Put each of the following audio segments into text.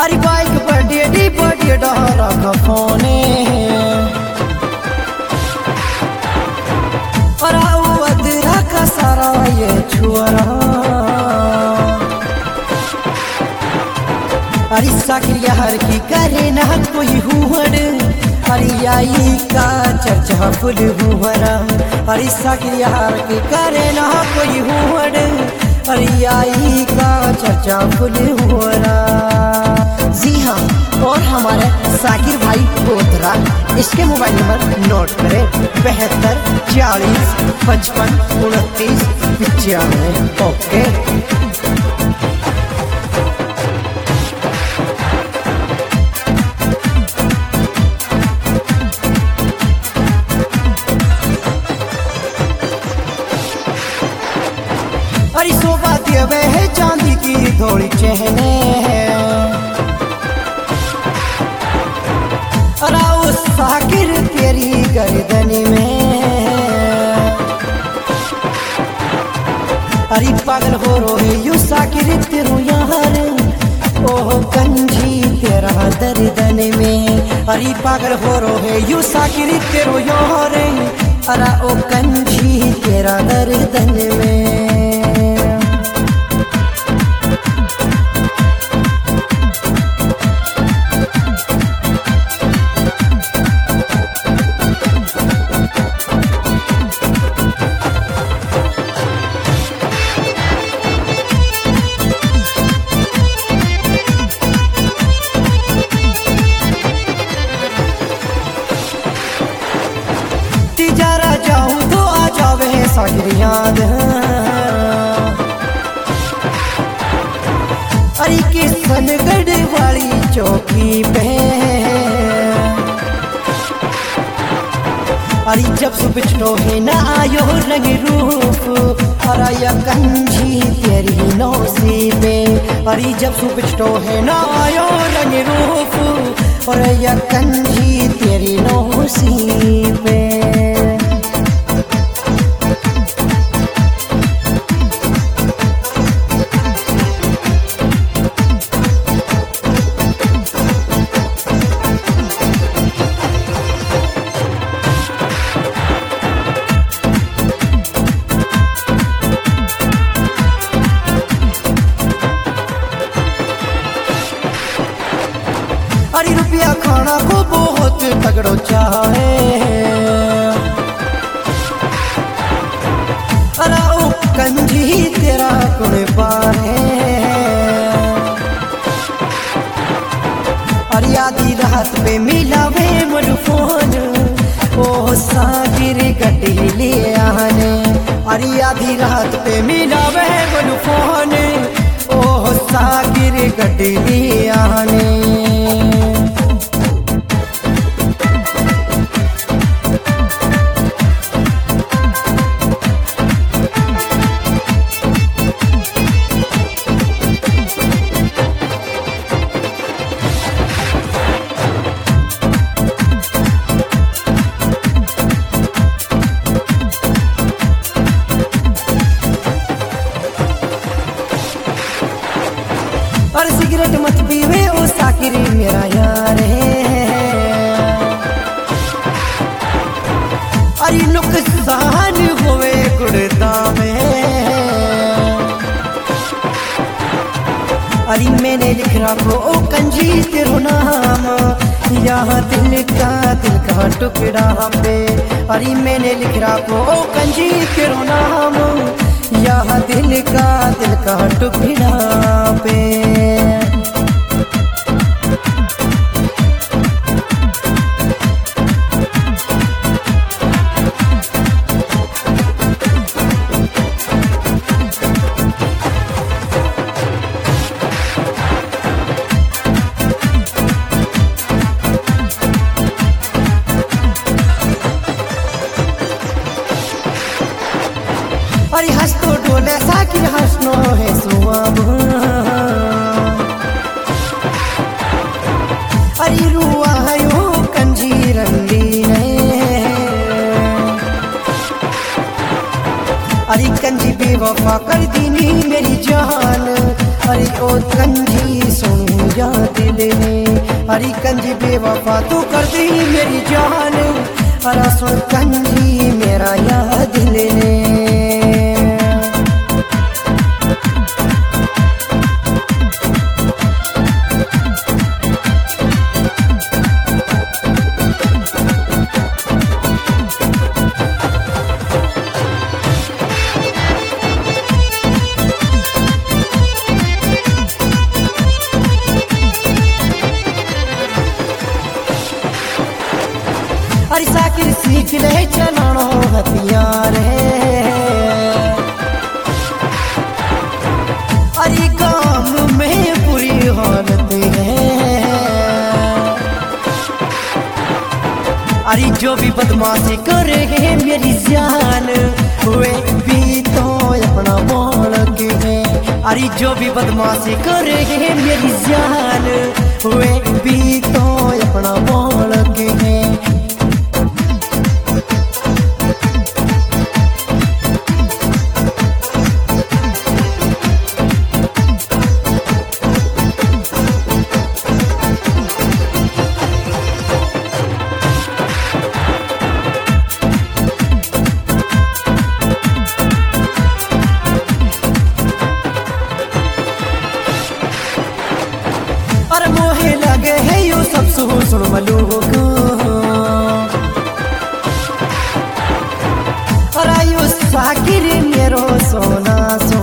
अरे बाइक बड़ी डहरा खफोने और अदरा का सारा ये छुअरा अरे साकिया हर की करे ना कोई हुहड़ अरियाई का चर्चा फुल हुहरा अरे साकिया हर की करे ना कोई हुहड़ अरियाई का चर्चा फुल हुहरा। जी हाँ, और हमारे साकिर भाई बोतरा इसके मोबाइल नंबर नोट करें 72 40 55 29 95। ओके। अरे शोभा देवे है चांदी की थोड़ी चहने अरे साकिर तेरी गर्दन में अरे पागल हो रोहे यू साकिर तेरू यार ओह कंजी तेरा दर्दन में अरे पागल हो रोहे यू साकिर तेरू यार अरे ओ कंजी तेरा दर्दन में। तिजारा जाऊं तो आ जावे साकिर याद अरे किशनगढ़ वाली चौकी पे अरे जब सुबह है ना आयो रंग रूप अरे या कंजी तेरी नौसी पे अरे जब सुबह है ना आयो रंग रूप और या कंजी तेरी नौसी पे। अरे रुपया खाना को बहुत तगड़ो चाहे अरे ओ कंजी तेरा कुर्बान है अरे आधी रात पे मिला वे मुझ फोन ओ साकिर गड्डी ले आने अरे आधी रात पे मिला वे मुझ फोन ओ साकिर गड्डी ले आने। और सिगरेट मत पीवे ओ साकिर मेरा यार है अरे नुकसान होवे गुड़दा में अरे मैंने लिख रखो ओ कंजी तेरो नाम यहाँ दिल का टुकड़ा पे अरे मैंने लिख रखो ओ कंजी तेरो नाम यहाँ दिल का टुकड़ा पे। अरे हंस तो डोले साकिर हंसनो है सुआब अरे रुआ है यो कंजी रंगी अरे कंजी बेवफा कर दीनी मेरी जान अरे ओ कंजी सुन या दिल ने। अरे कंजी बेवफा तू कर दी मेरी जान, अरे सुन कंजी मेरा या दिल ने। अरे साकिर सीख ले चलानो हथियार है, अरे काम में बुरी हालत है। अरे जो भी बदमाशी करेंगे मेरी जान, वे भी तो अपना बालक है। अरे जो भी बदमाशी करेंगे मेरी जान, वे भी तो अपना बालक है। और मोहे लगे है यो सब सुन मलूको, और आयो साकिर मेरो सोना सो।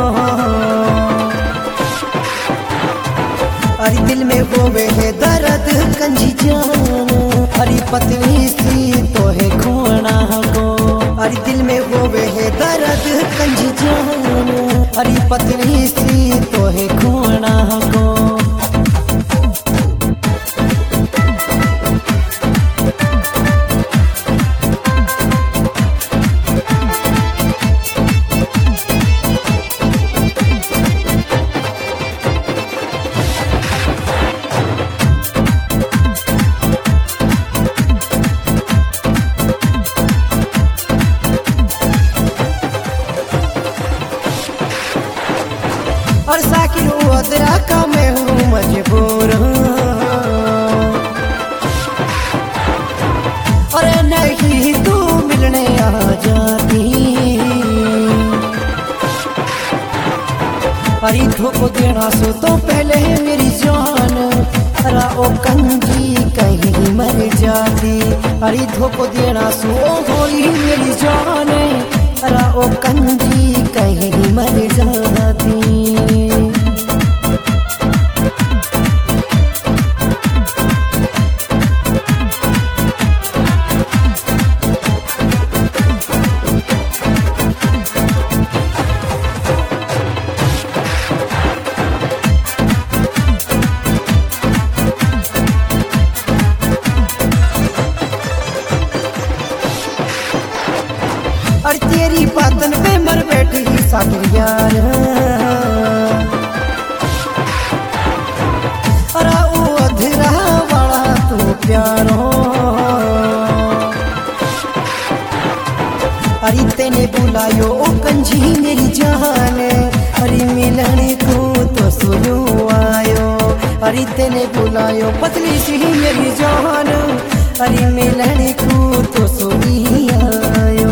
अरे दिल में होवे है दर्द कंजी जान, अरे पतली सी तो है खोना को। अरे दिल में होवे है दर्द कंजी जान, अरे पतली सी तो है खोना को। और साकिर उधरा का मैं हूँ मजबूर, और नहीं तू मिलने आ जाती। अरे धोखो देना सो तो पहले मेरी जान, अरे ओ कंजी कहीं मर जाती। अरे धोखो देना सो होली मेरी जान, अरे ओ कंजी कहीं मर जाती। और तेरी बातन पे मर बैठी साकिर यार, अरे ओ अधरा वाला तू प्यारो। अरे तेने बुलायो ओ कंजी मेरी जान, अरे मिलने को तो सुनो आयो। अरे तेने बुलायो पतली सी मेरी जान, अरे मिलने को तो सुनी आयो।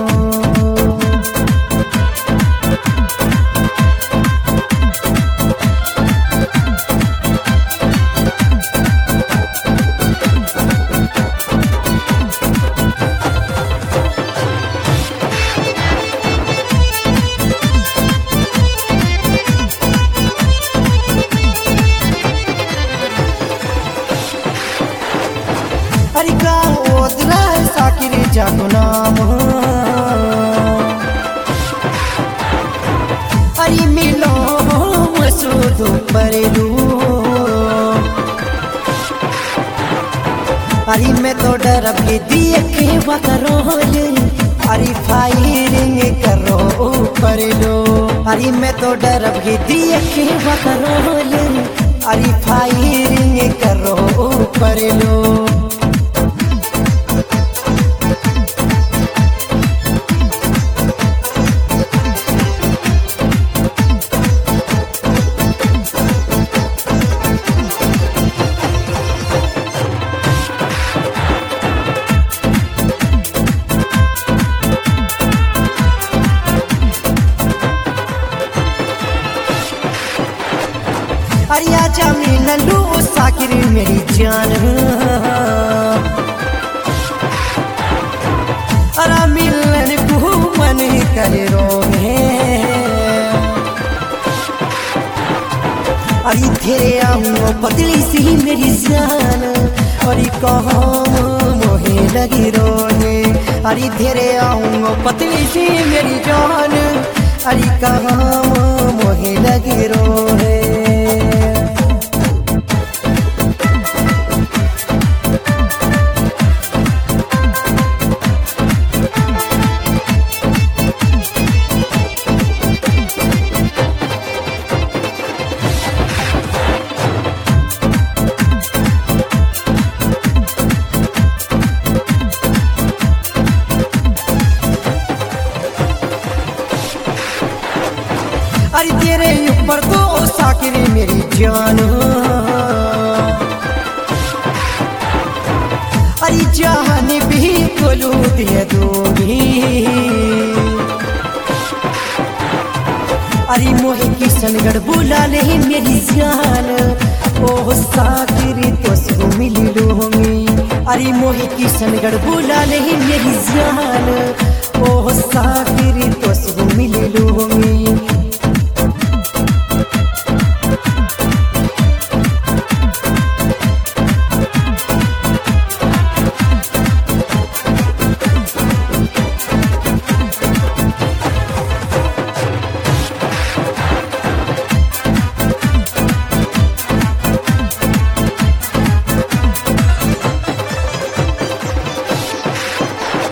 अरे गाँव ओदरा साकिर जाको नाम, अरे मिलो मसूदो परेलू। अरे मैं तो डर भी दिए के बकरोल, अरे फायरिंग करो ऊपर लो। अरे मैं तो डर भी दिए के बकरोल, अरे फायरिंग करो ऊपर लो। आजा मिल लू साकिर मेरी जान अरे मिलन को मन करे रोहे अरे तेरे आऊँ पतली सी मेरी जान अरे कहाँ मोहे लगी रोने अरे तेरे आऊँ पतली सी मेरी जान अरे कहाँ मोहे लगी रोने अरे तेरे ऊपर तो साकिर मेरी जान अरे जान भी बोलू दे दूंगी अरे मोहे किशनगढ़ बुला ले मेरी जान ओ साकिर तो सब मिल लूंगी अरे मोहे किशनगढ़ बुला ले मेरी जान ओ साकिर तो सब मिल लूंगी